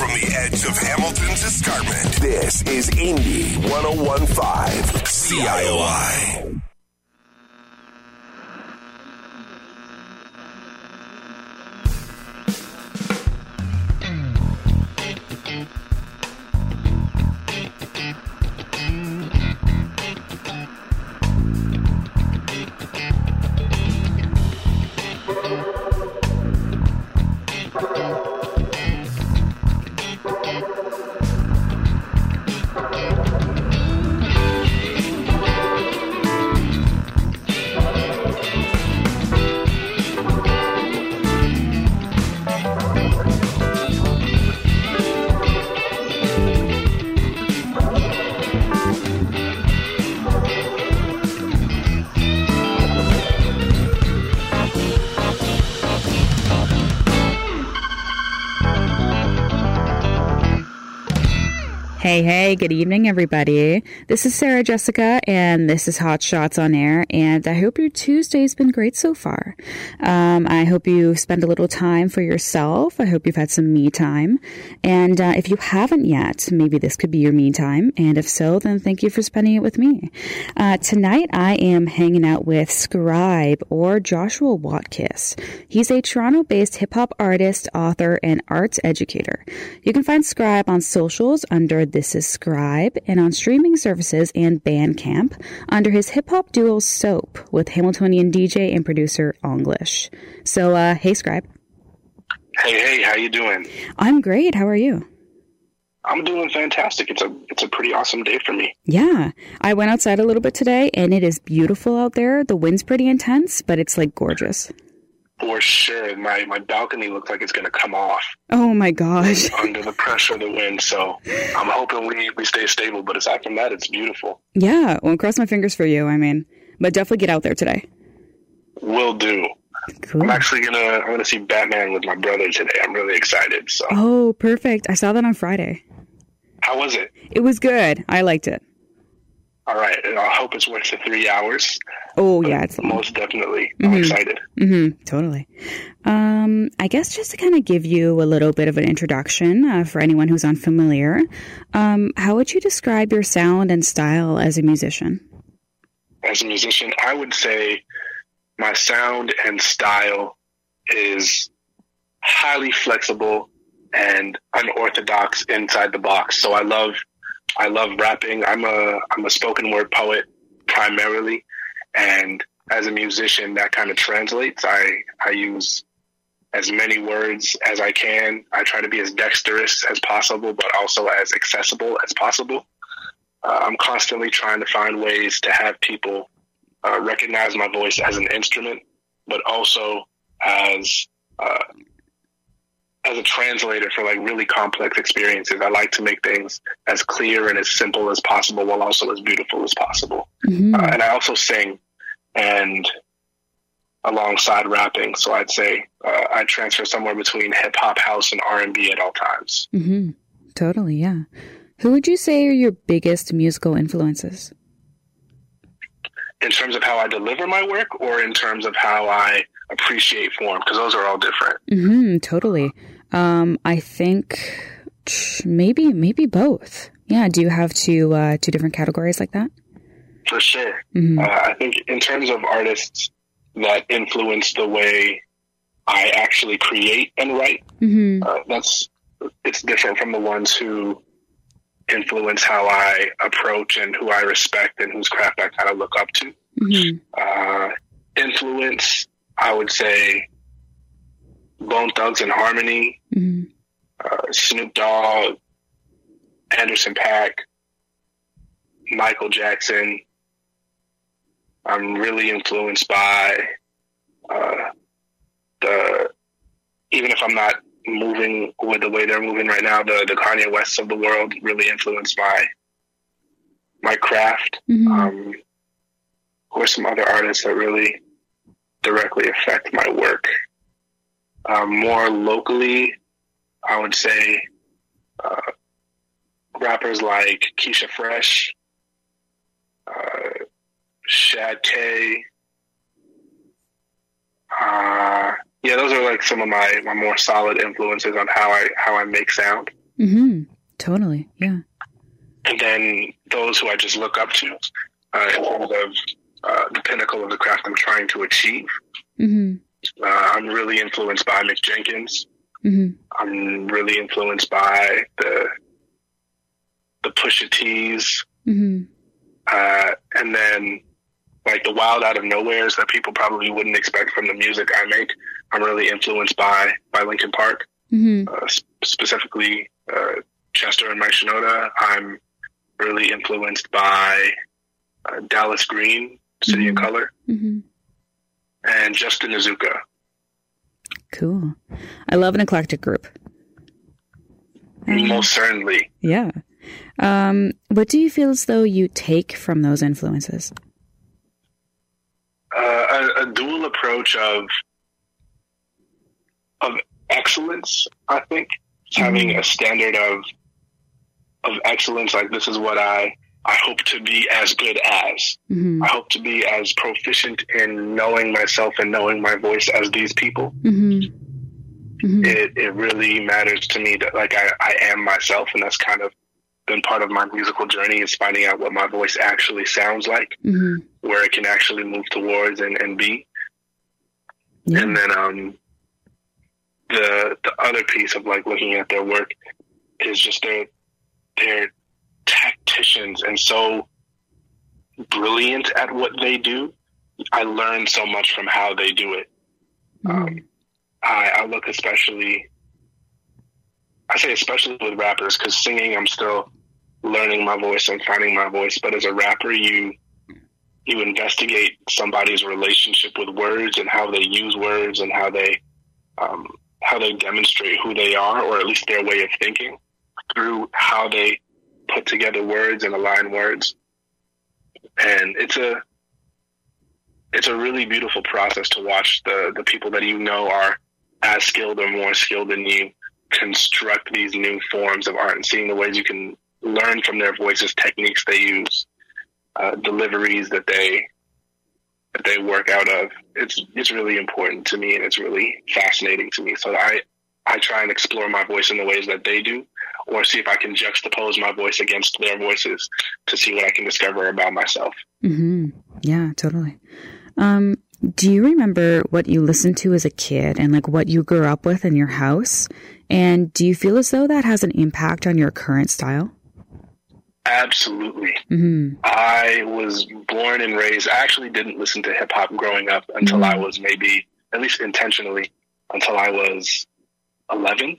From the edge of Hamilton to Scarman, this is Indy 101.5 CIOI. Hey, good evening, everybody. This is Sarah Jessica, and this is Hot Shots on Air, and I hope your Tuesday's been great so far. I hope you spend a little time for yourself. I hope you've had some me time, and if you haven't yet, maybe this could be your me time, and if so, then thank you for spending it with me. Tonight, I am hanging out with Scribe, or Joshua Watkiss. He's a Toronto-based hip-hop artist, author, and arts educator. You can find Scribe on socials under This is Scribe, and on streaming services and Bandcamp under his hip-hop duo Soap with Hamiltonian DJ and producer English. So, hey Scribe. Hey, how you doing? I'm great. How are you? I'm doing fantastic. It's a pretty awesome day for me. Yeah. I went outside a little bit today, and it is beautiful out there. The wind's pretty intense, but it's, like, gorgeous. For sure. My balcony looks like it's going to come off. Oh, my gosh. Under the pressure of the wind, so I'm hoping we stay stable, but aside from that, it's beautiful. Yeah. Well, cross my fingers for you, but definitely get out there today. Will do. Cool. I'm actually I'm gonna see Batman with my brother today. I'm really excited. So. Oh, perfect. I saw that on Friday. How was it? It was good. I liked it. All right. I hope it's worth the 3 hours. Oh, yeah. It's most definitely. I'm excited. Totally. I guess just to kind of give you a little bit of an introduction for anyone who's unfamiliar, how would you describe your sound and style as a musician? As a musician, I would say my sound and style is highly flexible and unorthodox inside the box. So I love rapping. I'm a spoken word poet primarily, and as a musician, that kind of translates. I use as many words as I can. I try to be as dexterous as possible, but also as accessible as possible. I'm constantly trying to find ways to have people recognize my voice as an instrument, but also as a translator for like really complex experiences. I like to make things as clear and as simple as possible while also as beautiful as possible. And I also sing and alongside rapping. So I'd say I transfer somewhere between hip hop, house, and R&B at all times. Totally. Yeah. Who would you say are your biggest musical influences? In terms of how I deliver my work, or in terms of how I appreciate form? Because those are all different. Totally. I think maybe both. Yeah. Do you have two different categories like that? For sure. I think in terms of artists that influence the way I actually create and write, it's different from the ones who influence how I approach and who I respect and whose craft I kind of look up to. Influence, I would say Bone Thugs and Harmony, Snoop Dogg, Anderson .Paak, Michael Jackson. I'm really influenced by even if I'm not moving with the way they're moving right now, the Kanye Wests of the world really influenced my craft. Who are some other artists that really directly affect my work? More locally, I would say rappers like Keisha Fresh, Shad K. Yeah, those are like some of my more solid influences on how I make sound. Totally. Yeah. And then those who I just look up to in terms of the pinnacle of the craft I'm trying to achieve. I'm really influenced by Mick Jenkins. I'm really influenced by the Pusha T's. And then like the wild out of nowheres that people probably wouldn't expect from the music I make. I'm really influenced by Linkin Park, specifically Chester and Mike Shinoda. I'm really influenced by Dallas Green, City and Color, and Justin Azuka. Cool. I love an eclectic group. Most certainly. Yeah. What do you feel as though you take from those influences? A dual approach of excellence, I think. Having a standard of excellence, like this is what I hope to be as good as. I hope to be as proficient in knowing myself and knowing my voice as these people. It really matters to me that like I am myself, and that's kind of been part of my musical journey, is finding out what my voice actually sounds like, where it can actually move towards and be. And then the other piece of like looking at their work is just they're tacticians and so brilliant at what they do. I learn so much from how they do it. I look especially with rappers, because singing, I'm still learning my voice and finding my voice. But as a rapper, you investigate somebody's relationship with words and how they use words and how they demonstrate who they are, or at least their way of thinking, through how they put together words and align words. And it's a really beautiful process to watch the people that you know are as skilled or more skilled than you construct these new forms of art, and seeing the ways you can learn from their voices, techniques they use, deliveries that they work out of. It's really important to me, and it's really fascinating to me. So I try and explore my voice in the ways that they do, or see if I can juxtapose my voice against their voices to see what I can discover about myself. Yeah, totally. Do you remember what you listened to as a kid and like what you grew up with in your house? And do you feel as though that has an impact on your current style? Absolutely. I was born and raised. I actually didn't listen to hip hop growing up until I was maybe, at least intentionally, until I was 11.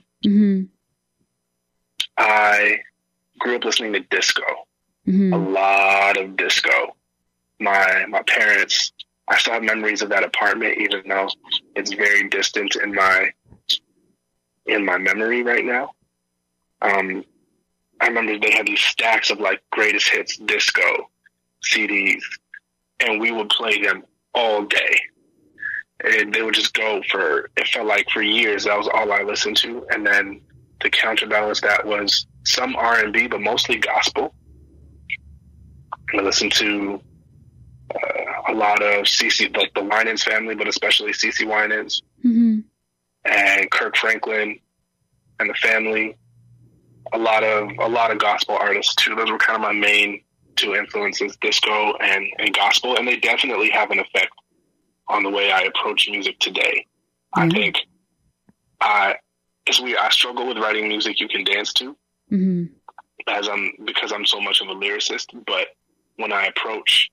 I grew up listening to disco, a lot of disco. My parents, I still have memories of that apartment, even though it's very distant in my memory right now. I remember they had these stacks of like greatest hits disco CDs, and we would play them all day. And they would just go for, it felt like for years, that was all I listened to. And then to counterbalance that was some R&B, but mostly gospel. I listened to a lot of CeCe, like the Winans family, but especially CeCe Winans and Kirk Franklin and the family. A lot of gospel artists too. Those were kind of my main two influences, disco and gospel, and they definitely have an effect on the way I approach music today. I think it's weird. I struggle with writing music you can dance to, because I'm so much of a lyricist. But when I approach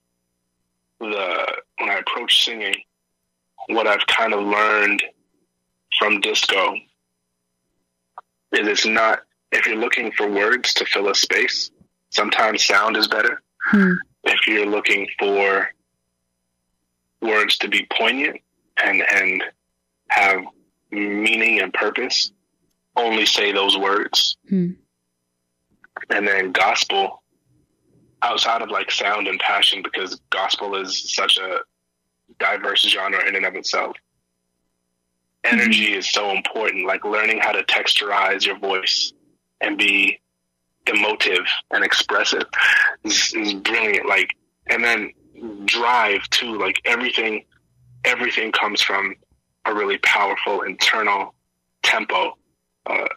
singing, what I've kind of learned from disco is it's not, if you're looking for words to fill a space, sometimes sound is better. If you're looking for words to be poignant and have meaning and purpose, only say those words. And then gospel, outside of like sound and passion, because gospel is such a diverse genre in and of itself, energy is so important. Like learning how to texturize your voice and be emotive and expressive is brilliant. Like, and then drive too. Like everything comes from a really powerful internal tempo.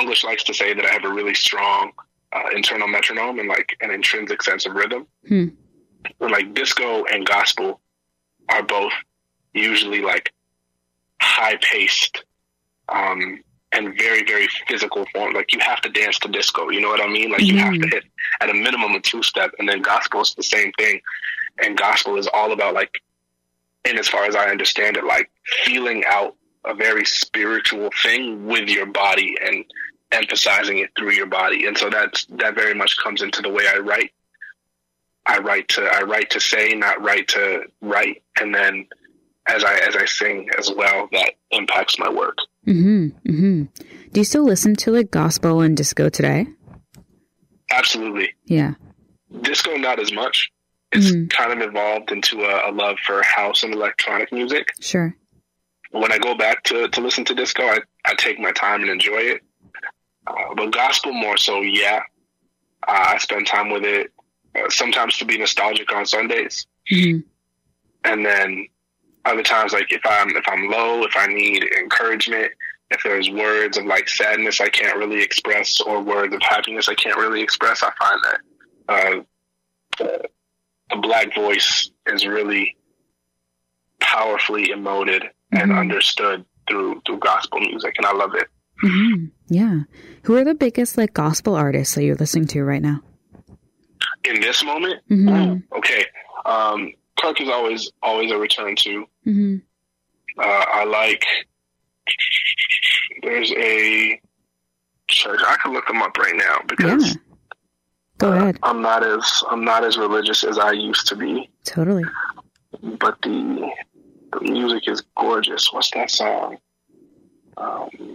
English likes to say that I have a really strong internal metronome and like an intrinsic sense of rhythm. But like disco and gospel are both usually like high paced and very, very physical form. Like you have to dance to disco, you know what I mean? Like you have to hit at a minimum a two-step, and then gospel is the same thing. And gospel is all about like, and as far as I understand it, like feeling out a very spiritual thing with your body and emphasizing it through your body. And so that very much comes into the way I write. I write to say, not write to write. And then as I sing as well, that impacts my work. Do you still listen to like gospel and disco today? Absolutely. Yeah. Disco, not as much. It's kind of evolved into a love for house and electronic music. Sure. When I go back to listen to disco, I take my time and enjoy it. But gospel more so, yeah. I spend time with it, sometimes to be nostalgic on Sundays. And then other times, like if I'm low, if I need encouragement, if there's words of like sadness I can't really express or words of happiness I can't really express, I find that the Black voice is really powerfully emoted and understood through gospel music, and I love it. Yeah. Who are the biggest like gospel artists that you're listening to right now? In this moment? Okay. Kirk is always a return to. I like, there's a church, I can look them up right now because Go ahead. I'm not as religious as I used to be. Totally. But the music is gorgeous. What's that song? I'm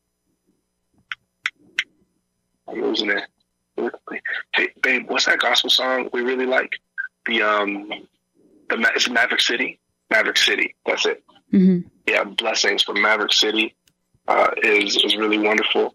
losing it. Hey, babe, what's that gospel song we really like? It's Maverick City. Maverick City. That's it. Yeah, Blessings from Maverick City is really wonderful.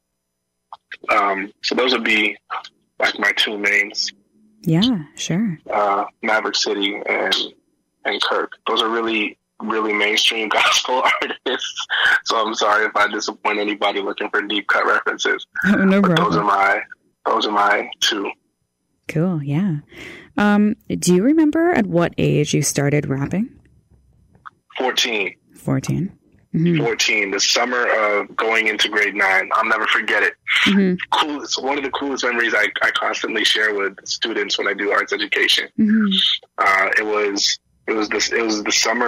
So those would be like my two mains. Yeah, sure. Maverick City and Kirk. Those are really, really mainstream gospel artists. So I'm sorry if I disappoint anybody looking for deep cut references. Oh, no but problem. Those are my two. Cool, yeah. Do you remember at what age you started rapping? 14. 14. 14, the summer of going into grade 9. I'll never forget it. Coolest, one of the coolest memories I constantly share with students when I do arts education. It was the summer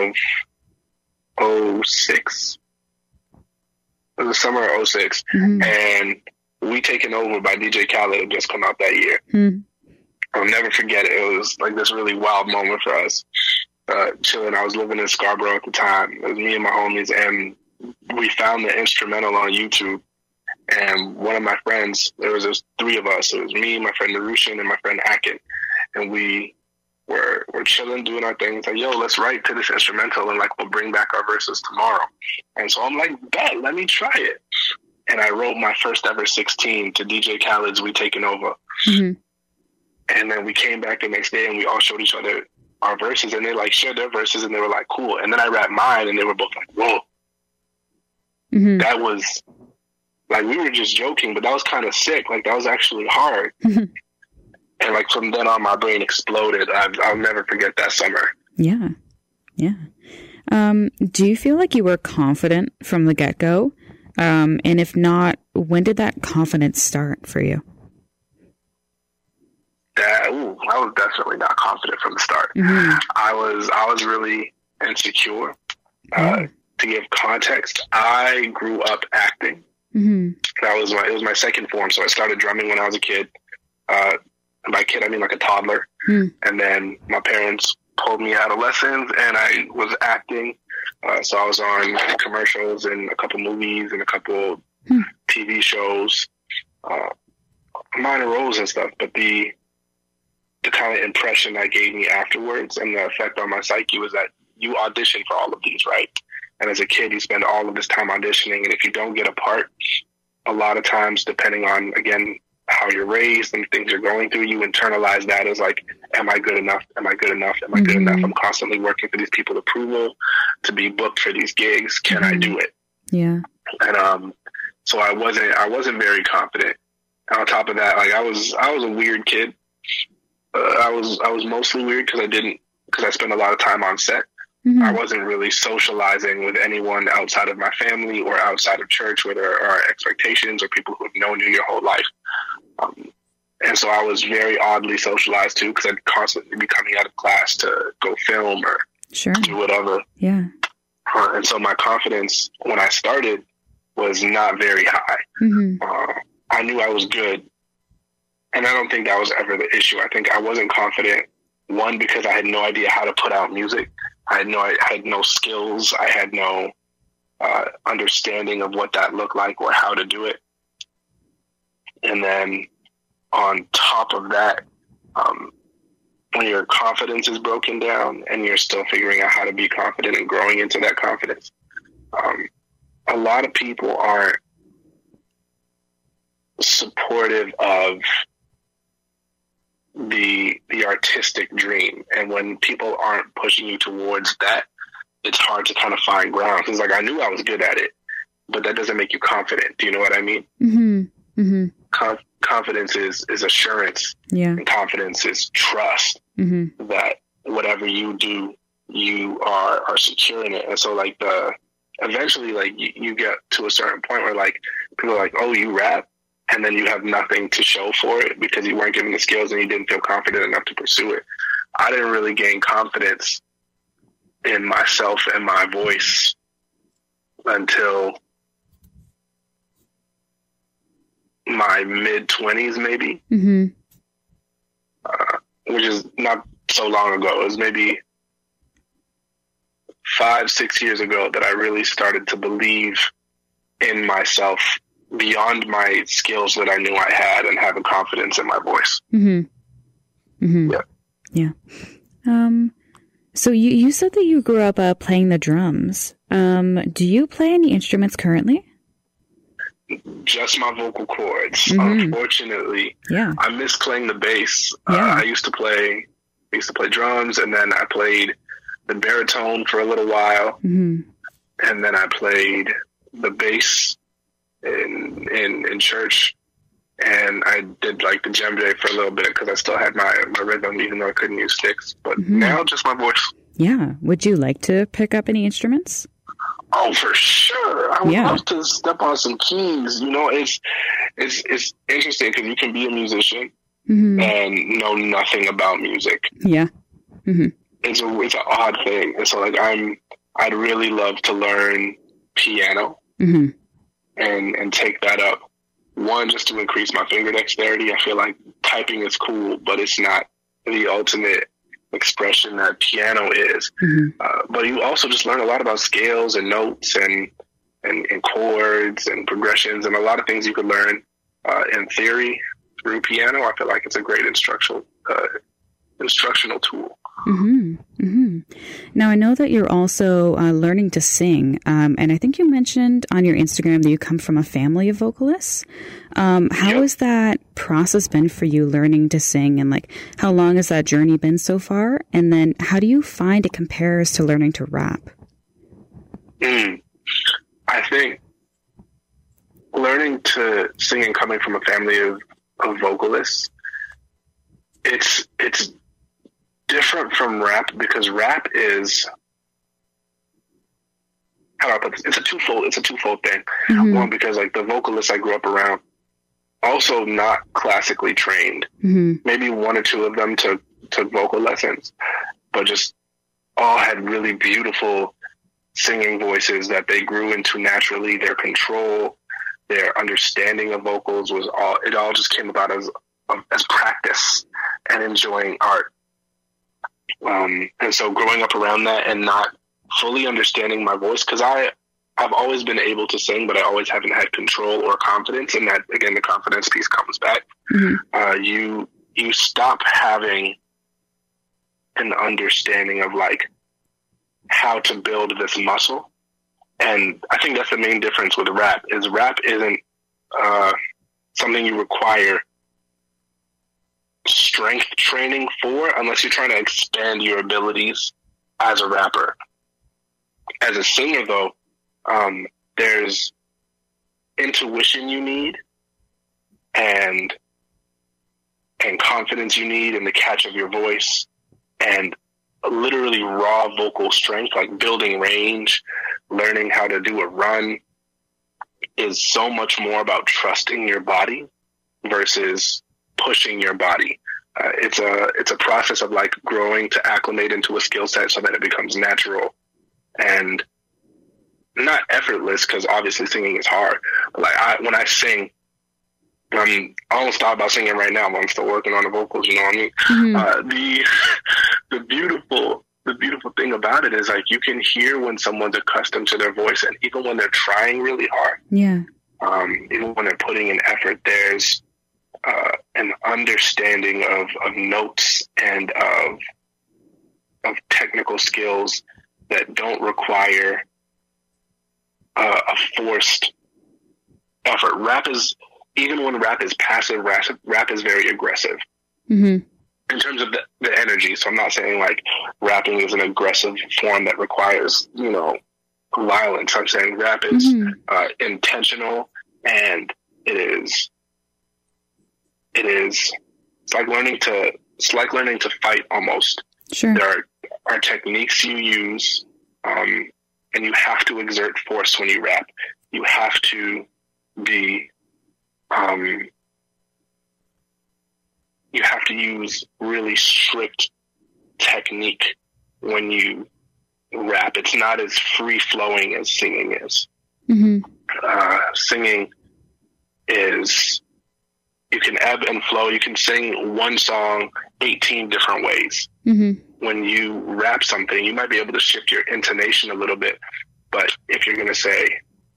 of 06. It was the summer of 06, and We Taken Over by DJ Khaled had just come out that year. I'll never forget it. It was like this really wild moment for us. Chilling. I was living in Scarborough at the time. It was me and my homies, and we found the instrumental on YouTube. And one of my friends, there was just three of us. It was me, my friend Narushan, and my friend Akin. And we were chilling, doing our thing. It's like, yo, let's write to this instrumental, and like we'll bring back our verses tomorrow. And so I'm like, bet, let me try it. And I wrote my first ever 16 to DJ Khaled's We Taken Over. And then we came back the next day, and we all showed each other our verses, and they like shared their verses, and they were like, cool. And then I rapped mine, and they were both like, whoa. That was like, we were just joking, but that was kind of sick. Like, that was actually hard. And like from then on, my brain exploded. I'll never forget that summer. Yeah. Do you feel like you were confident from the get-go? And if not, when did that confidence start for you? I was definitely not confident from the start. I was really insecure. To give context, I grew up acting. It was my second form. So I started drumming when I was a kid. And by kid, I mean like a toddler. And then my parents pulled me out of lessons, and I was acting. So I was on commercials and a couple movies and a couple TV shows, minor roles and stuff. But the kind of impression that gave me afterwards and the effect on my psyche was that you audition for all of these, right? And as a kid, you spend all of this time auditioning. And if you don't get a part, a lot of times, depending on, again, how you're raised and things you're going through, you internalize that as like, am I good enough? Am I good enough? Am I good enough? I'm constantly working for these people's approval to be booked for these gigs. Can I do it? Yeah. And So I wasn't very confident. And on top of that, like I was a weird kid. I was mostly weird because I spent a lot of time on set. Mm-hmm. I wasn't really socializing with anyone outside of my family or outside of church where there are expectations or people who have known you your whole life. And so I was very oddly socialized too, because I'd constantly be coming out of class to go film or do whatever. Yeah. And so my confidence when I started was not very high. Mm-hmm. I knew I was good. And I don't think that was ever the issue. I think I wasn't confident, one, because I had no idea how to put out music. I had no skills. I had no understanding of what that looked like or how to do it. And then on top of that, when your confidence is broken down and you're still figuring out how to be confident and growing into that confidence, a lot of people aren't supportive of the artistic dream. And when people aren't pushing you towards that, it's hard to kind of find ground. It's like, I knew I was good at it, but that doesn't make you confident. Do you know what I mean? Mm-hmm. Mm-hmm. Confidence is assurance. Yeah. And confidence is trust that whatever you do, you are secure in it. And so like eventually like you get to a certain point where like people are like, oh, you rap? And then you have nothing to show for it because you weren't given the skills and you didn't feel confident enough to pursue it. I didn't really gain confidence in myself and my voice until my mid-20s, maybe, which is not so long ago. It was maybe 5-6 years ago that I really started to believe in myself beyond my skills that I knew I had and have a confidence in my voice. Mm-hmm. Mm-hmm. Yeah. So you said that you grew up playing the drums. Do you play any instruments currently? Just my vocal cords. Unfortunately, I miss playing the bass. I used to play drums, and then I played the baritone for a little while, and then I played the bass in church, and I did like the djembe for a little bit because I still had my rhythm, even though I couldn't use sticks. But now just my voice. Yeah. Would you like to pick up any instruments? Oh, for sure. I would love to step on some keys. You know, it's interesting because you can be a musician and know nothing about music. Yeah. Mm-hmm. It's an odd thing. And so like I'd really love to learn piano and take that up. One, just to increase my finger dexterity. I feel like typing is cool, but it's not the ultimate expression that piano is. But you also just learn a lot about scales and notes and chords and progressions and a lot of things you could learn in theory through piano. I feel like it's a great instructional tool. Now, I know that you're also learning to sing, and I think you mentioned on your Instagram that you come from a family of vocalists. How has that process been for you learning to sing, and like how long has that journey been so far? And then how do you find it compares to learning to rap? I think learning to sing and coming from a family of vocalists, it's different from rap because rap is, how do I put this? It's a twofold thing. One, because like the vocalists I grew up around, also not classically trained. Maybe one or two of them took vocal lessons, but just all had really beautiful singing voices that they grew into naturally. Their control, their understanding of vocals it all just came about as practice and enjoying art. And so growing up around that and not fully understanding my voice, because I've always been able to sing, but I always haven't had control or confidence. And that, again, the confidence piece comes back. You stop having an understanding of like how to build this muscle. And I think that's the main difference with rap isn't something you require strength training for unless you're trying to expand your abilities as a rapper. As a singer, though, there's intuition you need and confidence you need in the catch of your voice and literally raw vocal strength, like building range, learning how to do a run, is so much more about trusting your body versus pushing your body. It's a process of like growing to acclimate into a skill set so that it becomes natural and not effortless, because obviously singing is hard. But like when I sing, I almost thought about singing right now, but I'm still working on the vocals. You know what I mean? Mm-hmm. The beautiful thing about it is like you can hear when someone's accustomed to their voice, and even when they're trying really hard. Yeah. Even when they're putting in effort, there's an understanding of notes and of technical skills that don't require a forced effort. Even when rap is passive, rap is very aggressive. Mm-hmm. In terms of the energy. So I'm not saying like rapping is an aggressive form that requires, violence. I'm saying rap is intentional, and it's like learning to fight almost. Sure. There are techniques you use, and you have to exert force when you rap. You have to be you have to use really strict technique when you rap. It's not as free flowing as singing is. Mm-hmm. Singing is, you can ebb and flow. You can sing one song 18 different ways. Mm-hmm. When you rap something, you might be able to shift your intonation a little bit. But if you're going to say,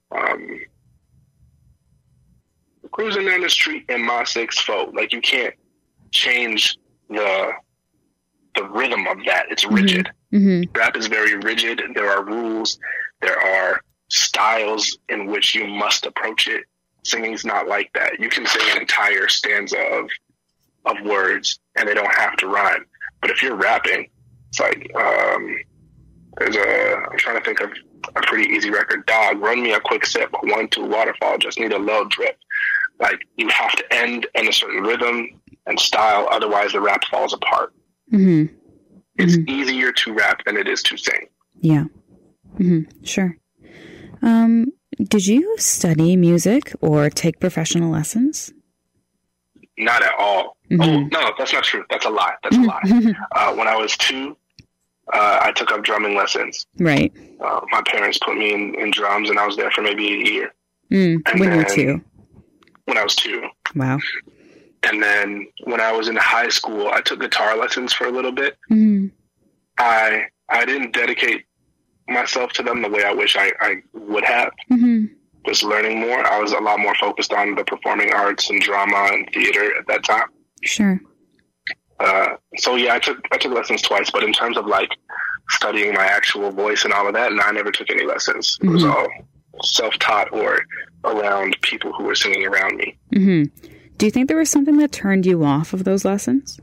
cruising down the street in my 6'4", like you can't change the rhythm of that. It's rigid. Mm-hmm. Rap is very rigid. There are rules. There are styles in which you must approach it. Singing's not like that. You can sing an entire stanza of words and they don't have to rhyme. But if you're rapping, it's like I'm trying to think of a pretty easy record. Dog, run me a quick sip. 1, 2, waterfall. Just need a low drip. Like you have to end in a certain rhythm and style, otherwise the rap falls apart. Mm-hmm. It's easier to rap than it is to sing. Yeah. Mm-hmm. Sure. Did you study music or take professional lessons? Not at all. Mm-hmm. Oh, no, that's not true. That's a lie. That's a lie. When I was 2, I took up drumming lessons. Right. My parents put me in drums, and I was there for maybe a year. When you were 2? When I was 2. Wow. And then when I was in high school, I took guitar lessons for a little bit. Mm-hmm. I didn't dedicate myself to them the way I wish I would have. Mm-hmm. Just learning more. I was a lot more focused on the performing arts and drama and theater at that time. Sure. So yeah, I took lessons twice, but in terms of like studying my actual voice and all of that, I never took any lessons. Mm-hmm. It was all self-taught or around people who were singing around me. Mm-hmm. Do you think there was something that turned you off of those lessons?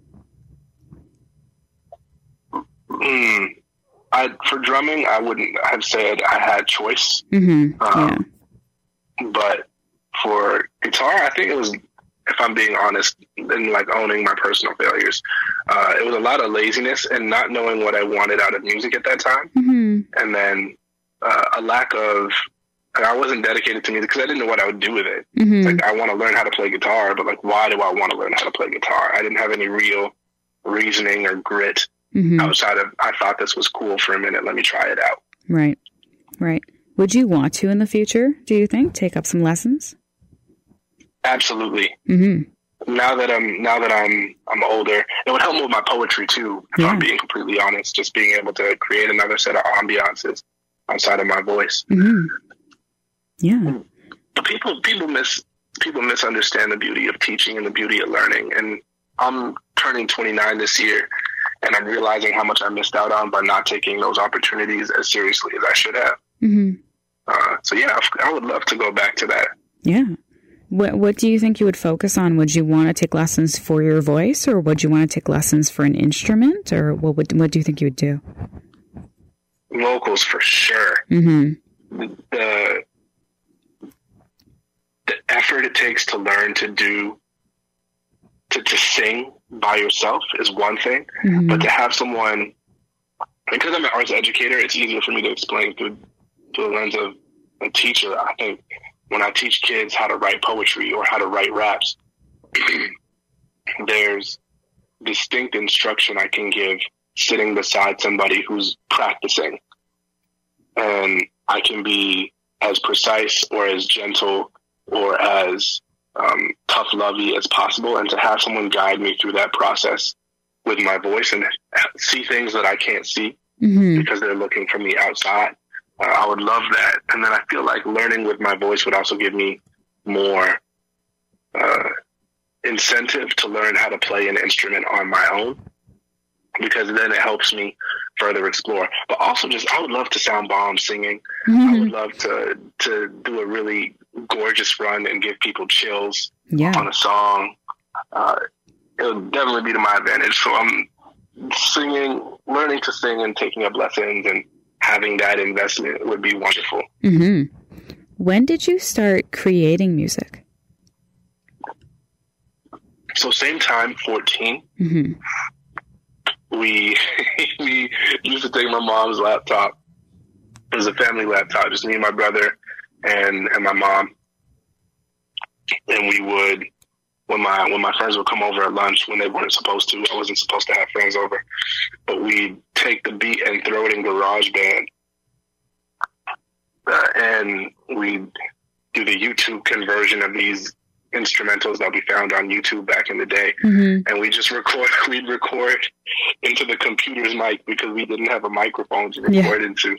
For drumming, I wouldn't have said I had choice. Mm-hmm. But for guitar, I think it was, if I'm being honest, and like owning my personal failures, it was a lot of laziness and not knowing what I wanted out of music at that time. Mm-hmm. And then a lack of, I wasn't dedicated to music because I didn't know what I would do with it. Mm-hmm. Like, I want to learn how to play guitar, but like, why do I want to learn how to play guitar? I didn't have any real reasoning or grit outside of, I thought this was cool for a minute, let me try it out. Right. Right. Would you want to in the future, do you think, take up some lessons? Absolutely. Mm-hmm. Now that I'm older, it would help me with my poetry too, if I'm being completely honest, just being able to create another set of ambiances outside of my voice. Mm-hmm. Yeah. But people misunderstand the beauty of teaching and the beauty of learning. And I'm turning 29 this year, and I'm realizing how much I missed out on by not taking those opportunities as seriously as I should have. Mm-hmm. So yeah, I would love to go back to that. Yeah. What do you think you would focus on? Would you want to take lessons for your voice, or would you want to take lessons for an instrument, or what do you think you would do? Vocals for sure. Mm-hmm. the effort it takes to learn to sing by yourself is one thing, but to have someone, because I'm an arts educator, it's easier for me to explain through the lens of a teacher. I think when I teach kids how to write poetry or how to write raps, there's distinct instruction I can give sitting beside somebody who's practicing. And I can be as precise or as gentle or as tough-lovey as possible, and to have someone guide me through that process with my voice and see things that I can't see because they're looking from the outside. I would love that. And then I feel like learning with my voice would also give me more incentive to learn how to play an instrument on my own, because then it helps me further explore. But also just, I would love to sound bomb singing. I would love to do a really gorgeous run and give people chills on a song. It would definitely be to my advantage. So I'm learning to sing and taking up lessons and having that investment would be wonderful. When did you start creating music? So same time, 14. We used to take my mom's laptop. It was a family laptop, just me and my brother and my mom. And we would, when my friends would come over at lunch, when they weren't supposed to, I wasn't supposed to have friends over, but we'd take the beat and throw it in GarageBand. And we'd do the YouTube conversion of these instrumentals that we found on YouTube back in the day. And we'd record into the computer's mic because we didn't have a microphone to record into.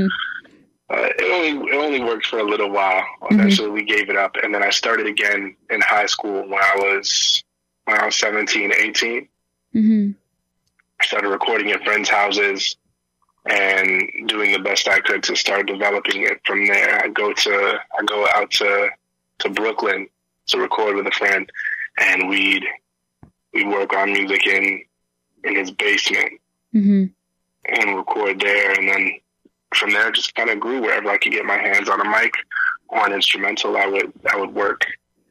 It only worked for a little while. Eventually we gave it up. And then I started again in high school when I was 17, 18. I started recording at friends' houses and doing the best I could to start developing it from there. I go out to Brooklyn to record with a friend, and we'd work on music in his basement and record there. And then from there, just kind of grew. Wherever I could get my hands on a mic or an instrumental, I would work.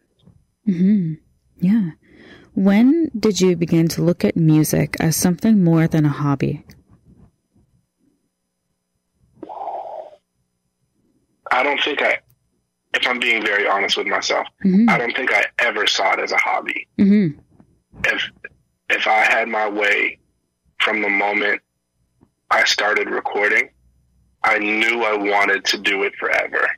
Yeah. When did you begin to look at music as something more than a hobby? I don't think if I'm being very honest with myself, I don't think I ever saw it as a hobby. If I had my way from the moment I started recording, I knew I wanted to do it forever.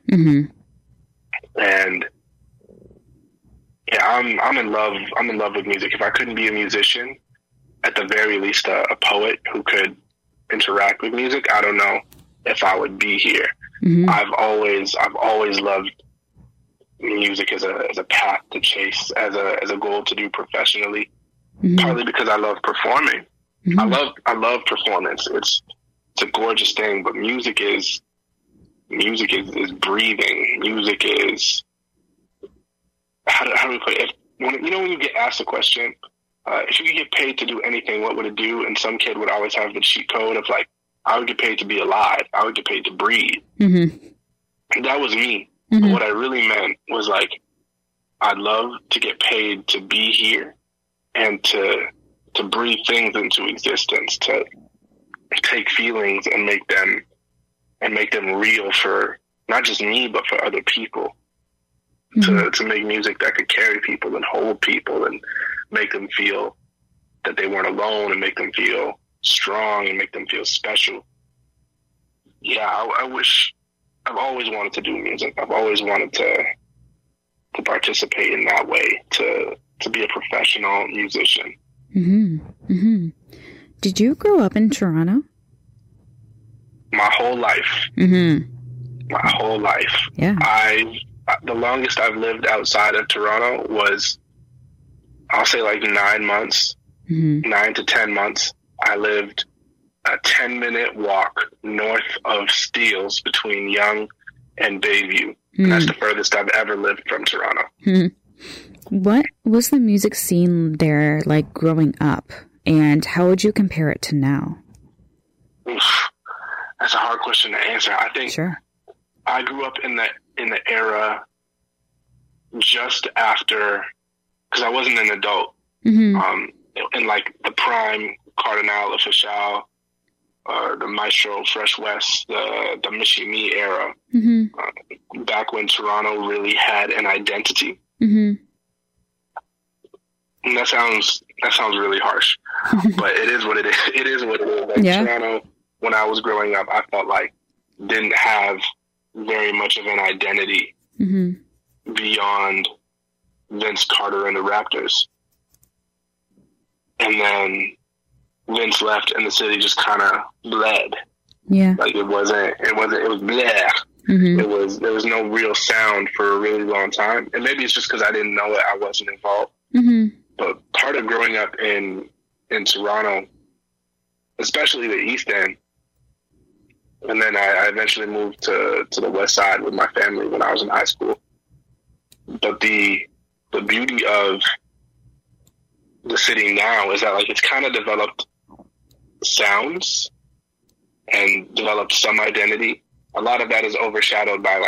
And yeah, I'm in love. I'm in love with music. If I couldn't be a musician, at the very least a poet who could interact with music, I don't know if I would be here. I've always loved music as a path to chase, as a goal to do professionally. Partly because I love performing. I love performance. It's a gorgeous thing, but music is breathing. Music is, how do we put it? When you get asked a question, if you could get paid to do anything, what would it do? And some kid would always have the cheat code of like, I would get paid to be alive. I would get paid to breathe. And that was me. But what I really meant was like, I'd love to get paid to be here and to breathe things into existence, to take feelings and make them real for not just me, but for other people. To make music that could carry people and hold people and make them feel that they weren't alone and make them feel strong and make them feel special. Yeah, I've always wanted to do music. I've always wanted to participate in that way, to be a professional musician. Did you grow up in Toronto? My whole life. My whole life. Yeah. The longest I've lived outside of Toronto was, I'll say like 9 months, 9 to 10 months. I lived a 10-minute walk north of Steeles between Yonge and Bayview. And that's the furthest I've ever lived from Toronto. What was the music scene there like growing up, and how would you compare it to now? That's a hard question to answer. I think I grew up in the era just after, because I wasn't an adult, Mm-hmm. in like the prime Cardinal Official, the Maestro Fresh West, the Michie Me era, Mm-hmm. back when Toronto really had an identity. Mm-hmm. And that sounds really harsh, but it is what it is. It is what it is. Like, Yeah. Toronto, when I was growing up, I felt like didn't have very much of an identity Mm-hmm. beyond Vince Carter and the Raptors. And then Vince left and the city just kind of bled. Yeah. Like it was bleh. Mm-hmm. There was no real sound for a really long time. And maybe it's just because I didn't know it. I wasn't involved. Mm-hmm. But part of growing up in Toronto, especially the East End, and then I eventually moved to the West Side with my family when I was in high school. But the beauty of the city now is that like it's kind of developed sounds and developed some identity. A lot of that is overshadowed by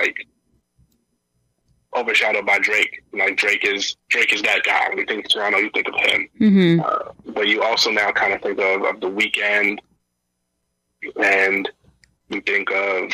Drake. Like Drake is that guy. When you think of Toronto, you think of him. Mm-hmm. But you also now kind of think of The Weeknd, and you think of,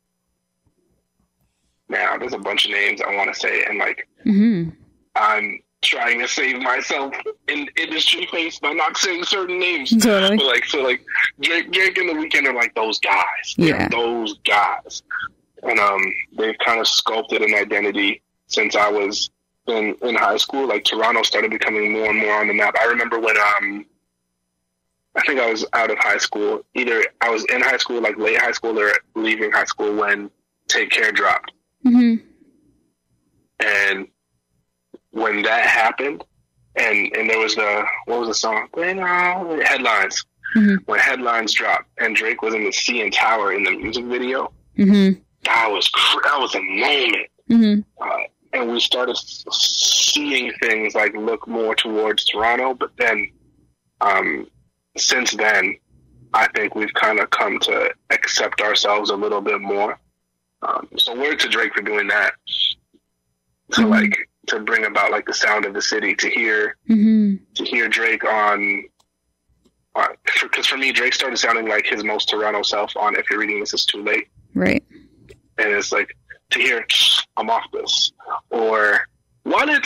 now there's a bunch of names I want to say, and like Mm-hmm. I'm trying to save myself in industry face by not saying certain names. Totally. But like Drake and The Weeknd are like those guys. Yeah. They're those guys. And they've kind of sculpted an identity since I was in high school. Like Toronto started becoming more and more on the map. I remember when I think I was out of high school. Either I was in high school, like late high school, or leaving high school when Take Care dropped. Mm-hmm. And when that happened, and there was what was the song? Headlines. Mm-hmm. When Headlines dropped, and Drake was in the CN Tower in the music video, Mm-hmm. that was a moment. Mm-hmm. And we started seeing things like look more towards Toronto. But then, since then, I think we've kind of come to accept ourselves a little bit more. So word to Drake for doing that. So Mm-hmm. like to bring about like the sound of the city, to hear Drake on, because for me, Drake started sounding like his most Toronto self on If You're Reading This It's Too Late. Right. And it's like to hear I'm off this, or wallet,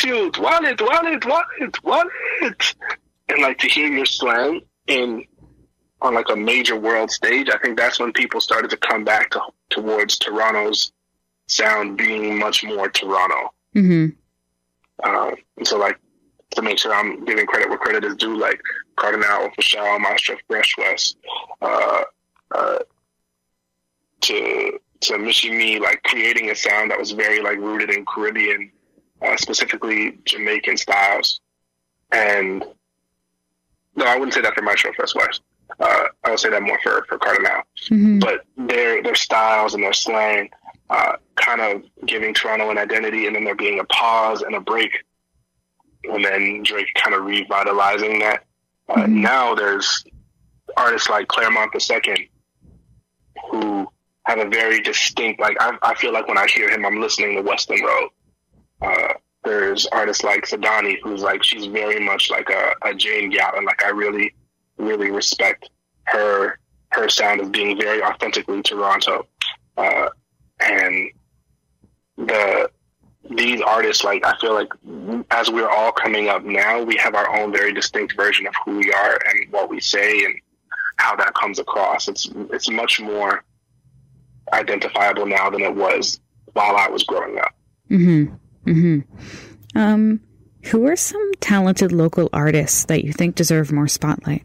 and like to hear your slang on like a major world stage. I think that's when people started to come back towards Toronto's sound being much more Toronto. Mm-hmm. And so like to make sure I'm giving credit where credit is due, like Cardinal Official, Maestro Fresh West, to Michie Me, like creating a sound that was very like rooted in Caribbean, specifically Jamaican styles. And no, I wouldn't say that for Maestro Fresh West. I would say that more for Cardinal. Mm-hmm. But their styles and their slang, kind of giving Toronto an identity, and then there being a pause and a break, and then Drake kind of revitalizing that. Now there's artists like Claremont II who have a very distinct, like I feel like when I hear him, I'm listening to Weston Road. There's artists like Sadani, who's like, she's very much like a Jane Gatlin. Like I really, really respect her sound as being very authentically Toronto. And these artists, like, I feel like as we're all coming up now, we have our own very distinct version of who we are and what we say and how that comes across. It's much more identifiable now than it was while I was growing up. Mm-hmm. Mm-hmm. Who are some talented local artists that you think deserve more spotlight?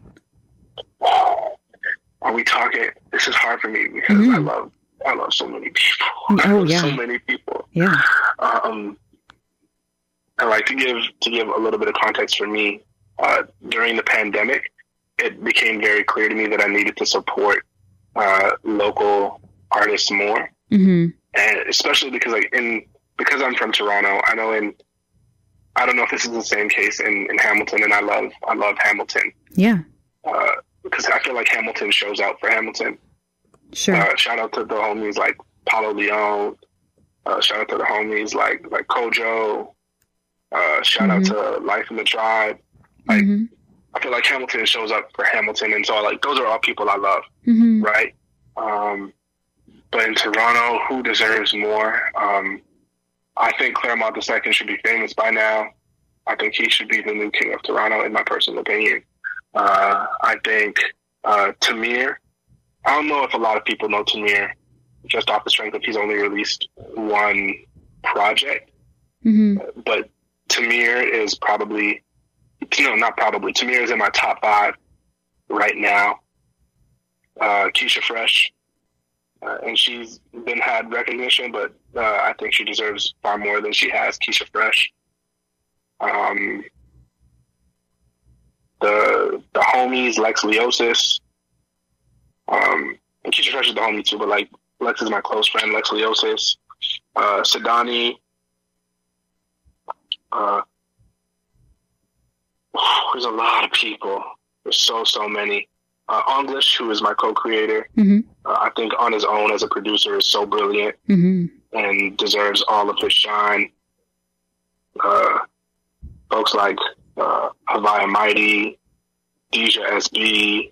Are we talking? This is hard for me because Mm-hmm. I love so many people. Oh, yeah. So many people. Yeah. I like to give a little bit of context for me. During the pandemic, it became very clear to me that I needed to support local artists more, Mm-hmm. and especially because because I'm from Toronto. I don't know if this is the same case in Hamilton, and I love Hamilton. Yeah. Because I feel like Hamilton shows out for Hamilton. Sure. Shout out to the homies like Paulo Leon. Shout out to the homies like Kojo, Shout out to Life in the Tribe. Like, I feel like Hamilton shows up for Hamilton, and so like those are all people I love, right? But in Toronto, who deserves more? I think Claremont II should be famous by now. I think he should be the new king of Toronto, in my personal opinion. I think Tamir. I don't know if a lot of people know Tamir just off the strength of he's only released one project. But Tamir is probably, Tamir is in my top 5 right now. Keisha Fresh. And she's had recognition, but I think she deserves far more than she has. Keisha Fresh. The homies, Lex Leosis. And Keisha Fresh is the homie too, but like Lex is my close friend, Lex Leosis. Sadani. There's a lot of people. There's so many. English, who is my co-creator, I think on his own as a producer is so brilliant and deserves all of his shine. Folks like Havaya Mighty, Deja SB,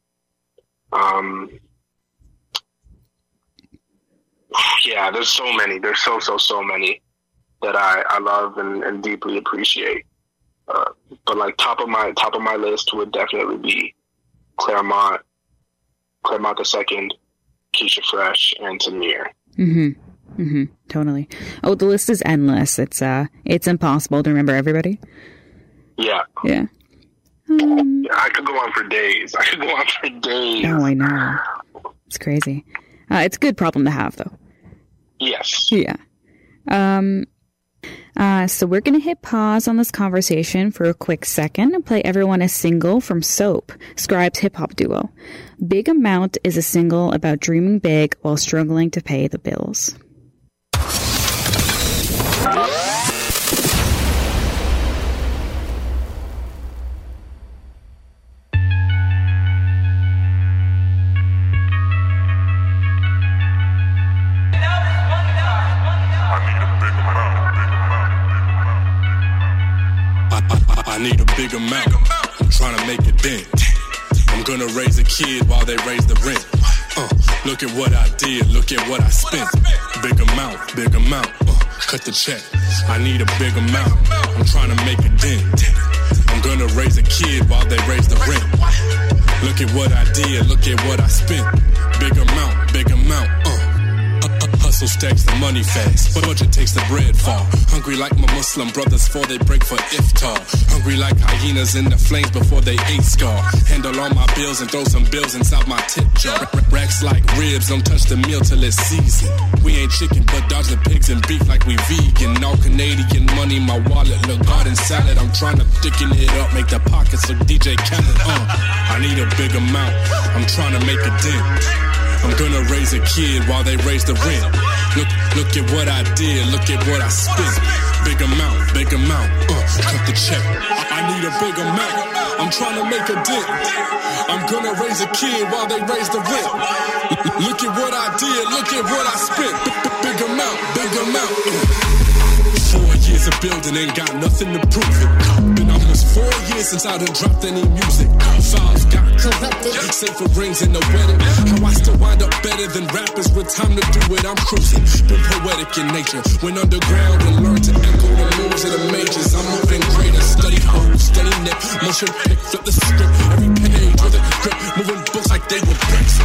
yeah, there's so many. There's so many that I love and deeply appreciate. But like top of my list would definitely be Claremont II, Keisha Fresh, and Tamir. Totally. Oh, the list is endless. It's impossible to remember everybody. Yeah. I could go on for days. Oh, I know. It's crazy. It's a good problem to have, though. Yes. Yeah. So we're going to hit pause on this conversation for a quick second and play everyone a single from Soap, Scribe's hip-hop duo. Big Amount is a single about dreaming big while struggling to pay the bills. I need a big amount. I'm trying to make a dent. I'm gonna raise a kid while they raise the rent. Look at what I did, look at what I spent. Big amount, cut the check. I need a big amount. I'm trying to make a dent. I'm gonna raise a kid while they raise the rent. Look at what I did, look at what I spent. Big amount. Hustle stacks the money fast, but budget takes the bread fall. Hungry like my Muslim brothers before they break for iftar. Hungry like hyenas in the flames before they ate scar. Handle all my bills and throw some bills inside my tip jar. Racks like ribs, don't touch the meal till it's seasoned. We ain't chicken, but dodging pigs and beef like we vegan. All Canadian money, my wallet look garden salad. I'm trying to thicken it up, make the pockets look DJ Khaled. I need a big amount, I'm trying to make a dent. I'm gonna raise a kid while they raise the rent. Look at what I did, look at what I spent. Big amount, cut the check. I need a big amount, I'm trying to make a dent. I'm gonna raise a kid while they raise the rent. Look at what I did, look at what I spent. Big amount. 4 years of building, ain't got nothing to prove it. Been almost 4 years since I done dropped any music. Files got corrupted, safer rings in the wedding. How I still wind up better than rappers with time to do it, I'm cruising. Been poetic in nature, went underground and learned to echo the moves of the majors. I'm moving greater, study hoes, study net, motion pick, flip the script, every page with a grip, moving books like they were bricks.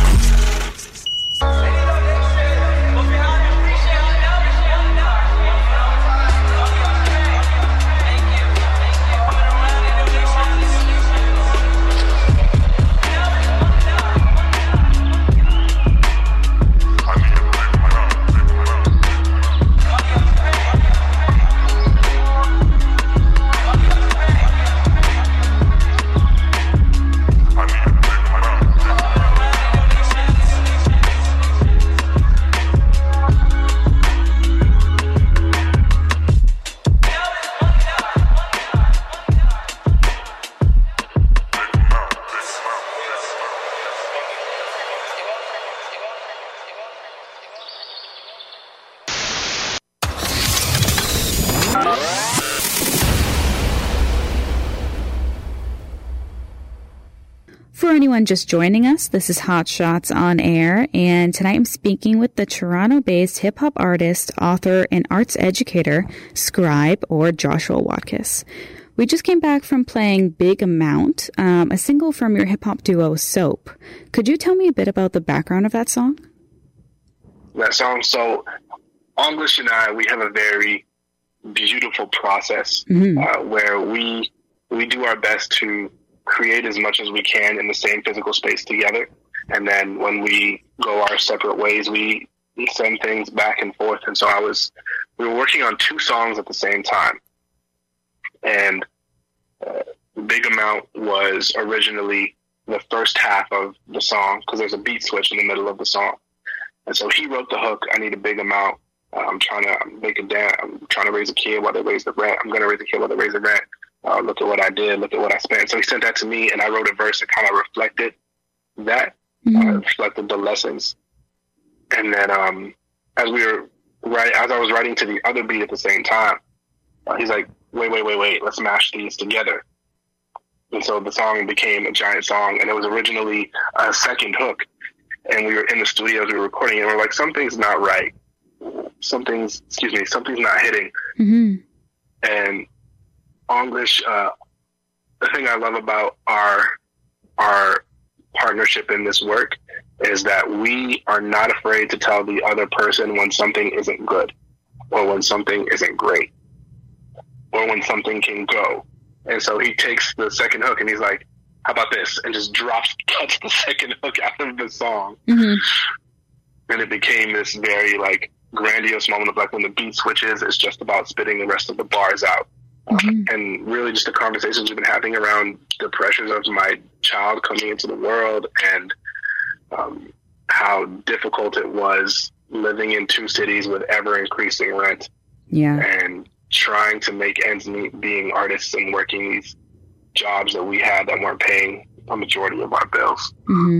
For anyone just joining us, this is Hot Shots on Air, and tonight I'm speaking with the Toronto-based hip-hop artist, author, and arts educator, Scribe, or Joshua Watkiss. We just came back from playing Big Amount, a single from your hip-hop duo, Soap. Could you tell me a bit about the background of that song? That song, so English and I, we have a very beautiful process where we do our best to create as much as we can in the same physical space together. And then when we go our separate ways, we send things back and forth. And so we were working on 2 songs at the same time. And Big Amount was originally the first half of the song because there's a beat switch in the middle of the song. And so he wrote the hook, I need a big amount. I'm trying to make a dance. I'm trying to raise a kid while they raise the rent. I'm going to raise a kid while they raise the rent. Look at what I did. Look at what I spent. So he sent that to me, and I wrote a verse that kind of reflected that, reflected the lessons. And then as I was writing to the other beat at the same time, he's like, wait, let's mash these together. And so the song became a giant song, and it was originally a second hook. And we were in the studio as we were recording, and we're like, something's not right. Something's not hitting. And English, the thing I love about our partnership in this work is that we are not afraid to tell the other person when something isn't good, or when something isn't great, or when something can go. And so he takes the second hook and he's like, how about this? And just cuts the second hook out of the song. And it became this very like grandiose moment of like when the beat switches, it's just about spitting the rest of the bars out. And really just the conversations we've been having around the pressures of my child coming into the world and how difficult it was living in 2 cities with ever increasing rent. And trying to make ends meet being artists and working these jobs that we had that weren't paying a majority of our bills.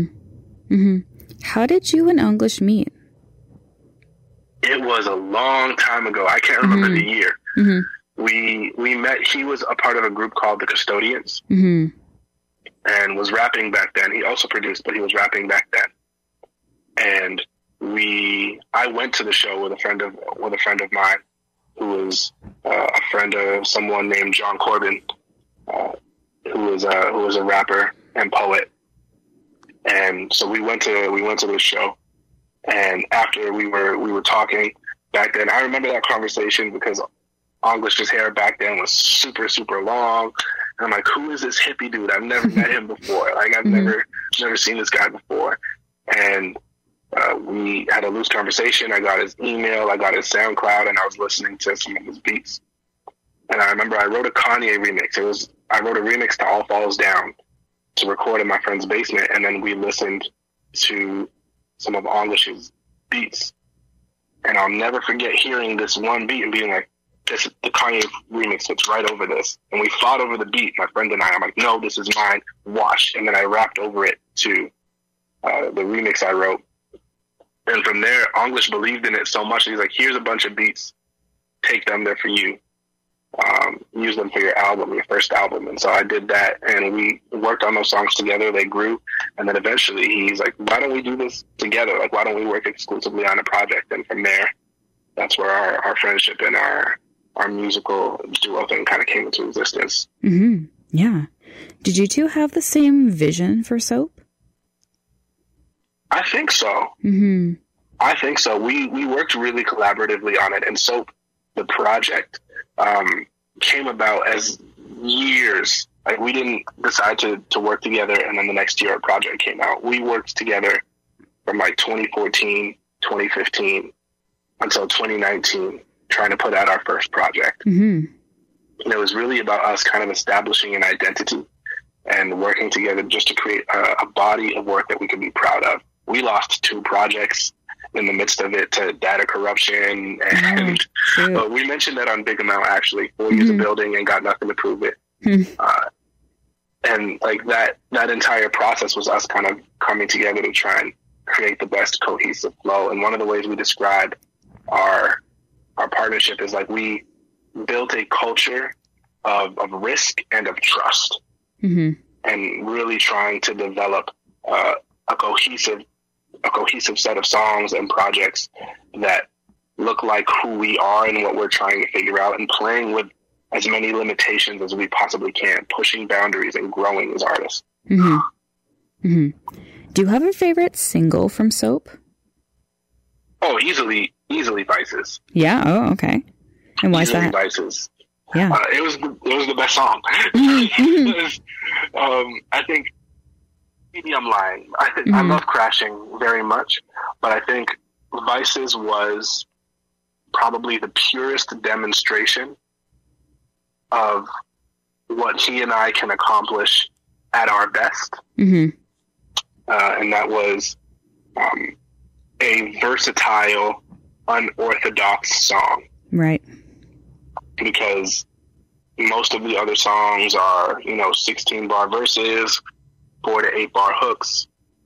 How did you and English meet? It was a long time ago. I can't remember the year. We met. He was a part of a group called The Custodians and was rapping back then. He also produced, but he was rapping back then. And I went to the show with a friend of mine who was a friend of someone named John Corbin, who was a rapper and poet. And so we went to this show. And after we were talking back then, I remember that conversation because English's hair back then was super, super long. And I'm like, who is this hippie dude? I've never met him before. Like, I've never seen this guy before. And we had a loose conversation. I got his email. I got his SoundCloud, and I was listening to some of his beats. And I remember I wrote a Kanye remix. I wrote a remix to All Falls Down to record in my friend's basement. And then we listened to some of English's beats. And I'll never forget hearing this one beat and being like, the Kanye remix fits right over this. And we fought over the beat, my friend and I. I'm like, no, this is mine. Watch. And then I rapped over it to the remix I wrote. And from there, English believed in it so much. He's like, here's a bunch of beats. Take them. They're for you. Use them for your album, your first album. And so I did that. And we worked on those songs together. They grew. And then eventually he's like, why don't we do this together? Like, why don't we work exclusively on a project? And from there, that's where our friendship and our musical duo thing kind of came into existence. Yeah. Did you two have the same vision for Soap? I think so. I think so. We worked really collaboratively on it. And Soap, the project, came about as years. Like, we didn't decide to work together and then the next year our project came out. We worked together from like 2014, 2015 until 2019. Trying to put out our first project. And it was really about us kind of establishing an identity and working together just to create a body of work that we could be proud of. We lost 2 projects in the midst of it to data corruption. And but we mentioned that on Big Amount, actually, 4 years of building and got nothing to prove it. And like that entire process was us kind of coming together to try and create the best cohesive flow. And one of the ways we describe our partnership is like we built a culture of risk and of trust. and really trying to develop a cohesive set of songs and projects that look like who we are and what we're trying to figure out, and playing with as many limitations as we possibly can, pushing boundaries and growing as artists. Mm-hmm. Mm-hmm. Do you have a favorite single from Soap? Oh, easily Vices. Yeah. Oh, okay. And why is that? Vices. Yeah. It was the best song. I think, maybe I'm lying. I love Crashing very much, but I think Vices was probably the purest demonstration of what he and I can accomplish at our best. Mm-hmm. And that was a versatile, unorthodox song. Right. Because most of the other songs are, 16-bar verses, 4 to 8-bar hooks,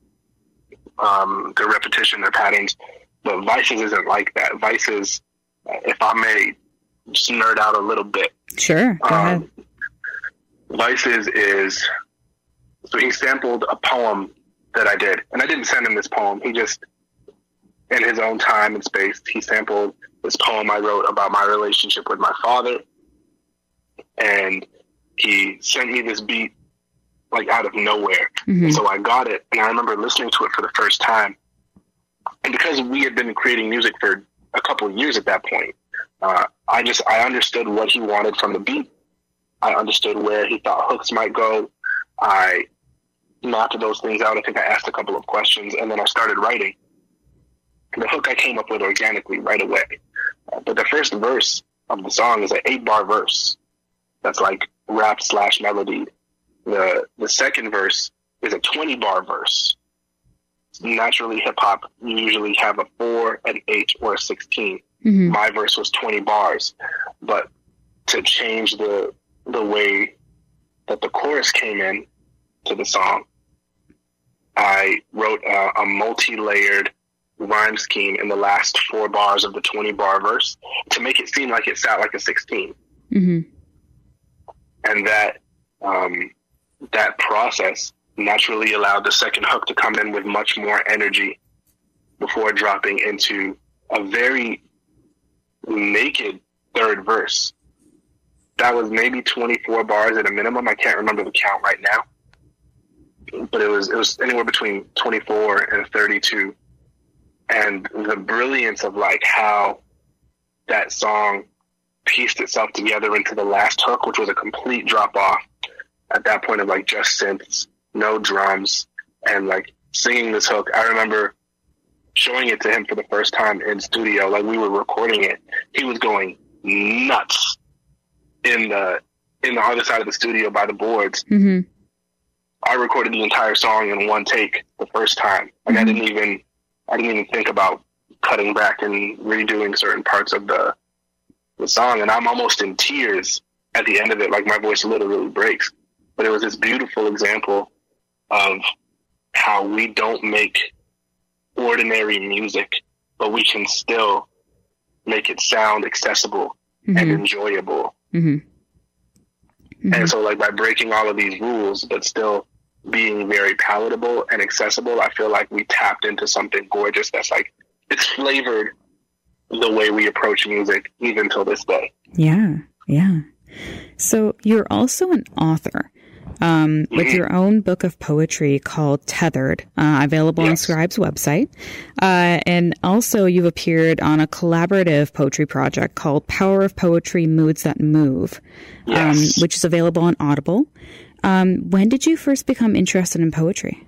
their repetition, their patterns. But Vices isn't like that. Vices, if I may just nerd out a little bit. Sure, go ahead. Vices is, so he sampled a poem that I did. And I didn't send him this poem. He just, in his own time and space, he sampled this poem I wrote about my relationship with my father. And he sent me this beat, like, out of nowhere. Mm-hmm. And so I got it, and I remember listening to it for the first time. And because we had been creating music for a couple of years at that point, I understood what he wanted from the beat. I understood where he thought hooks might go. I mapped those things out. I think I asked a couple of questions, and then I started writing. And the hook I came up with organically right away. But the first verse of the song is an 8-bar verse that's like rap/melody. The second verse is a 20-bar verse. Naturally, hip-hop, you usually have a 4, an 8, or a 16. Mm-hmm. My verse was 20 bars. But to change the way that the chorus came in to the song, I wrote a multi-layered rhyme scheme in the last 4 bars of the 20-bar verse to make it seem like it sat like a 16. Mm-hmm. And that process naturally allowed the second hook to come in with much more energy before dropping into a very naked third verse. That was maybe 24 bars at a minimum. I can't remember the count right now, but it was anywhere between 24 and 32. And the brilliance of like how that song pieced itself together into the last hook, which was a complete drop off at that point of like just synths, no drums, and like singing this hook. I remember showing it to him for the first time in studio, like we were recording it. He was going nuts in the other side of the studio by the boards. Mm-hmm. I recorded the entire song in one take the first time. Like I didn't even think about cutting back and redoing certain parts of the song, and I'm almost in tears at the end of it. Like my voice literally breaks. But it was this beautiful example of how we don't make ordinary music, but we can still make it sound accessible and enjoyable. Mm-hmm. Mm-hmm. And so like by breaking all of these rules, but still being very palatable and accessible, I feel like we tapped into something gorgeous that's like, it's flavored the way we approach music even till this day. Yeah. Yeah. So you're also an author. With your own book of poetry called Tethered, available on Scribe's website. And also you've appeared on a collaborative poetry project called Power of Poetry Moods That Move, which is available on Audible. When did you first become interested in poetry?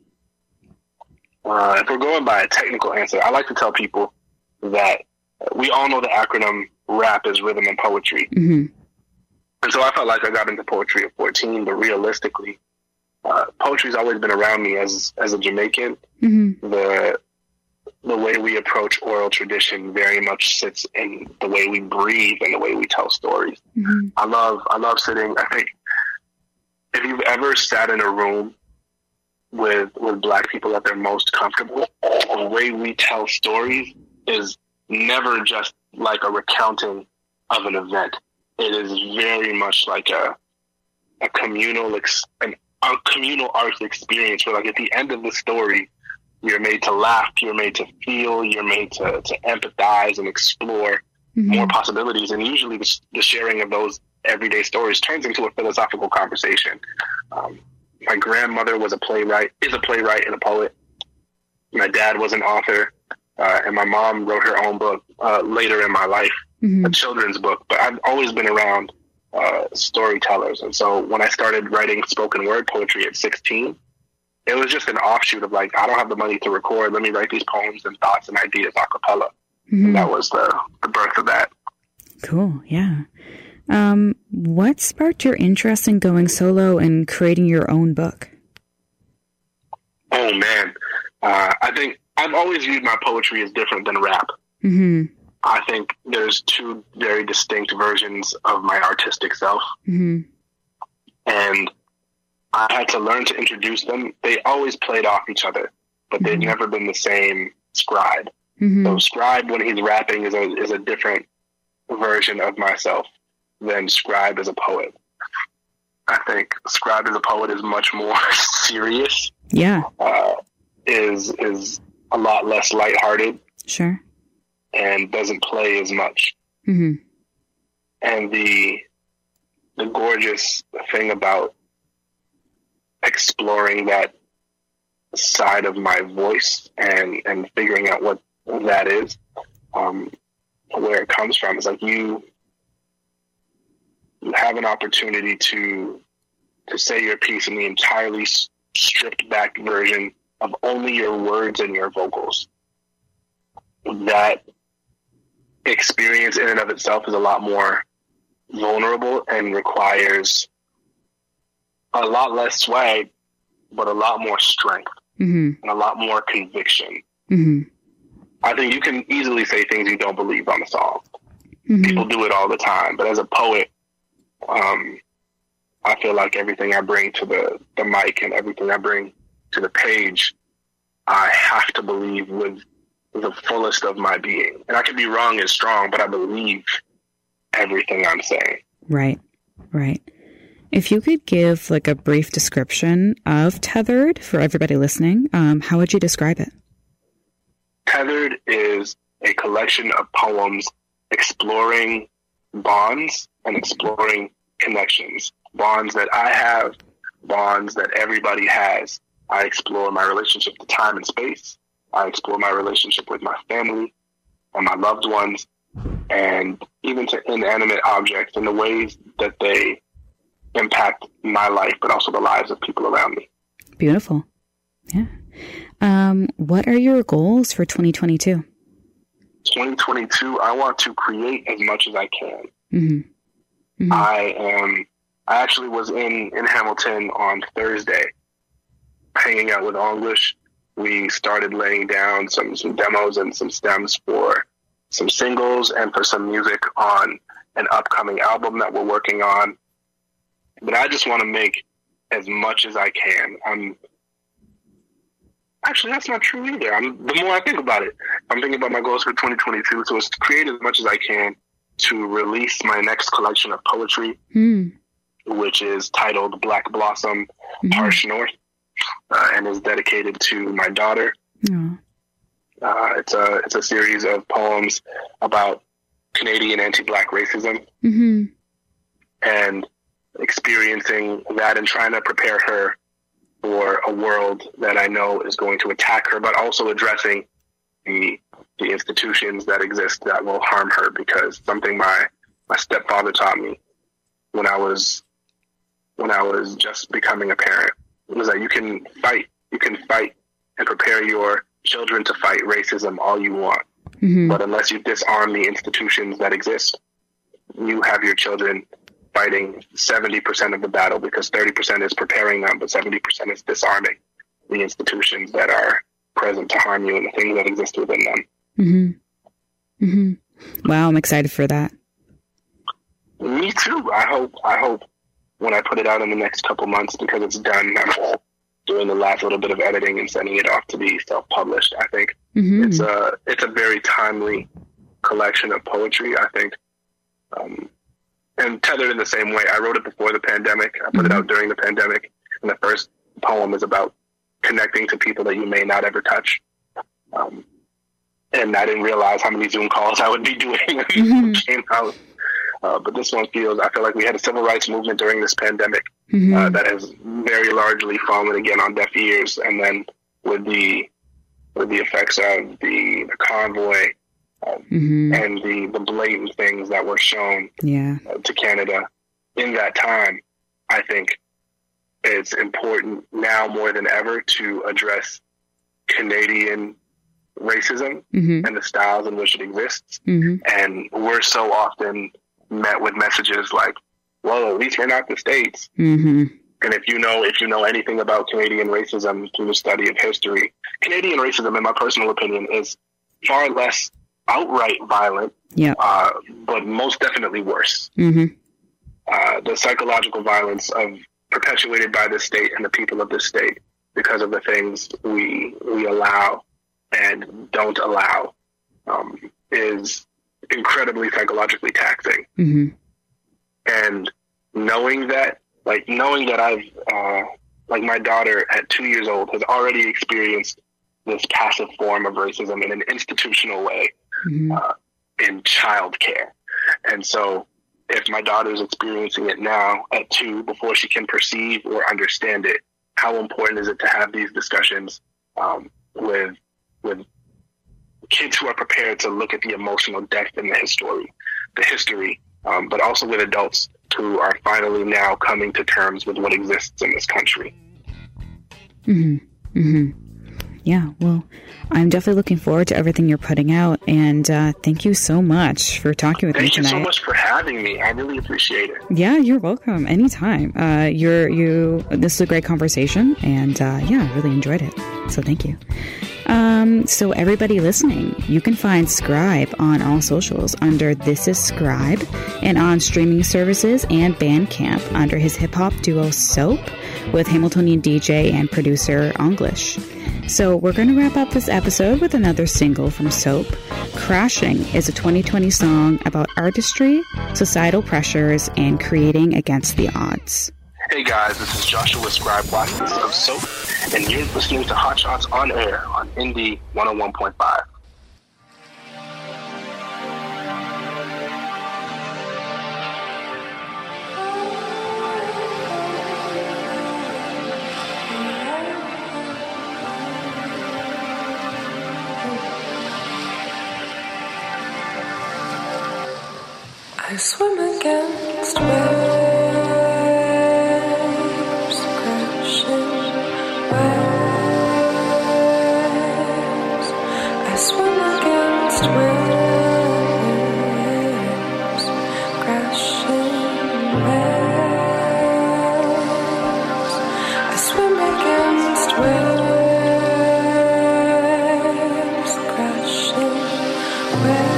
If we're going by a technical answer, I like to tell people that we all know the acronym RAP is rhythm and poetry. Mm-hmm. And so I felt like I got into poetry at 14, but realistically, poetry's always been around me as a Jamaican. Mm-hmm. The way we approach oral tradition very much sits in the way we breathe and the way we tell stories. Mm-hmm. I love sitting. I think if you've ever sat in a room with Black people at their most comfortable, the way we tell stories is never just like a recounting of an event. It is very much like a communal, an a communal arts experience where, like, at the end of the story, you're made to laugh, you're made to feel, you're made to empathize and explore more possibilities. And usually the sharing of those everyday stories turns into a philosophical conversation. My grandmother is a playwright and a poet. My dad was an author, and my mom wrote her own book later in my life, a children's book. But I've always been around storytellers. And so when I started writing spoken word poetry at 16, it was just an offshoot of, like, I don't have the money to record. Let me write these poems and thoughts and ideas a cappella. And that was the birth of that. Cool. Yeah. What sparked your interest in going solo and creating your own book? Oh, man. I think I've always viewed my poetry as different than rap. I think there's two very distinct versions of my artistic self. And I had to learn to introduce them. They always played off each other, but they've never been the same Scribe. So Scribe, when he's rapping, is a different version of myself than Scribe as a poet. I think Scribe as a poet is much more serious. Yeah. Is a lot less lighthearted. Sure. And doesn't play as much. And the gorgeous thing about exploring that side of my voice and figuring out what that is, where it comes from, is like you have an opportunity to say your piece in the entirely stripped back version of only your words and your vocals. That experience in and of itself is a lot more vulnerable and requires a lot less swag, but a lot more strength and a lot more conviction. I think you can easily say things you don't believe on a song. People do it all the time, but as a poet, I feel like everything I bring to the mic and everything I bring to the page, I have to believe with the fullest of my being. And I could be wrong and strong, but I believe everything I'm saying. Right. If you could give, like, a brief description of Tethered for everybody listening, how would you describe it? Tethered is a collection of poems exploring bonds and exploring connections. Bonds that I have, bonds that everybody has. I explore my relationship to time and space. I explore my relationship with my family and my loved ones, and even to inanimate objects in the ways that they impact my life, but also the lives of people around me. Beautiful. Yeah. What are your goals for 2022? 2022, I want to create as much as I can. I actually was in Hamilton on Thursday, hanging out with English. We started laying down some demos and some stems for some singles and for some music on an upcoming album that we're working on. But I just want to make as much as I can. Actually, that's not true either. The more I think about it, I'm thinking about my goals for 2022. So it's to create as much as I can to release my next collection of poetry, which is titled Black Blossom, Harsh North, and is dedicated to my daughter. It's a series of poems about Canadian anti-Black racism and experiencing that and trying to prepare her for a world that I know is going to attack her, but also addressing the institutions that exist that will harm her. Because something my stepfather taught me when I was just becoming a parent was that you can fight and prepare your children to fight racism all you want. But unless you disarm the institutions that exist, you have your children fighting 70% of the battle, because 30% is preparing them, but 70% is disarming the institutions that are present to harm you and the things that exist within them. Wow, I'm excited for that. Me too. I hope when I put it out in the next couple months, because it's done, I'm doing the last little bit of editing and sending it off to be self-published. I think it's a very timely collection of poetry. I think, and Tethered in the same way. I wrote it before the pandemic. I put it out during the pandemic. And the first poem is about connecting to people that you may not ever touch. And I didn't realize how many Zoom calls I would be doing when it came out. But this one I feel like we had a civil rights movement during this pandemic that has very largely fallen again on deaf ears. And then with the effects of the convoy and the blatant things that were shown to Canada in that time, I think it's important now more than ever to address Canadian racism and the styles in which it exists. And we're so often met with messages like, well, at least we're not the States. And if you know anything about Canadian racism through the study of history, Canadian racism, in my personal opinion, is far less outright violent, but most definitely worse. The psychological violence perpetuated by the state and the people of this state because of the things we allow and don't allow is incredibly psychologically taxing. And knowing that I've, like my daughter at 2 years old has already experienced this passive form of racism in an institutional way in childcare. And so if my daughter is experiencing it now at 2 before she can perceive or understand it, how important is it to have these discussions with kids who are prepared to look at the emotional depth in the history, but also with adults who are finally now coming to terms with what exists in this country. Yeah, well, I'm definitely looking forward to everything you're putting out, and thank you so much for talking with me tonight. Thank you so much for having me. I really appreciate it. Yeah, you're welcome. Anytime. This is a great conversation, and I really enjoyed it. So thank you. So everybody listening, you can find Scribe on all socials under This Is Scribe, and on streaming services and Bandcamp under his hip-hop duo Soap with Hamiltonian DJ and producer English. So we're going to wrap up this episode with another single from Soap. Crashing is a 2020 song about artistry, societal pressures, and creating against the odds. Hey guys, this is Joshua Scribe Watkins of Soap, and you're listening to Hot Shots on Air on Indie 101.5. I swim against waves, crashing waves. I swim against waves, crashing waves. I swim against waves, crashing waves.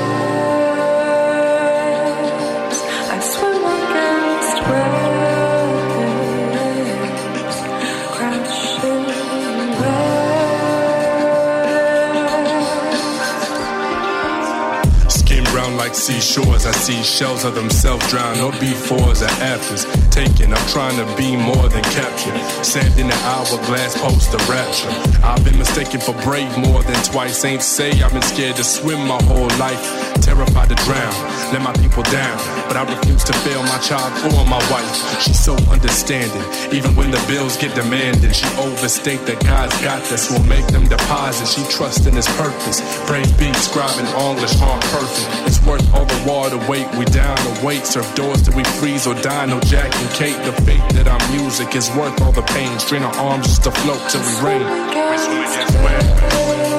Like seashores, I see shells of themselves drown. No B4s or F's taken. I'm trying to be more than capture. Sand in the hourglass, post the rapture. I've been mistaken for brave more than twice. Ain't say I've been scared to swim my whole life. Terrified to drown, let my people down. But I refuse to fail my child or my wife. She's so understanding, even when the bills get demanding. She overstate that God's got this, will make them deposit. She trusts in his purpose. Praise be, scribing English aren't perfect. It's worth all the water weight. We down the weight, serve doors till we freeze or die. No Jack and Kate, the fate that our music is worth all the pain. Strain our arms just to float till we rain. We swim against waves.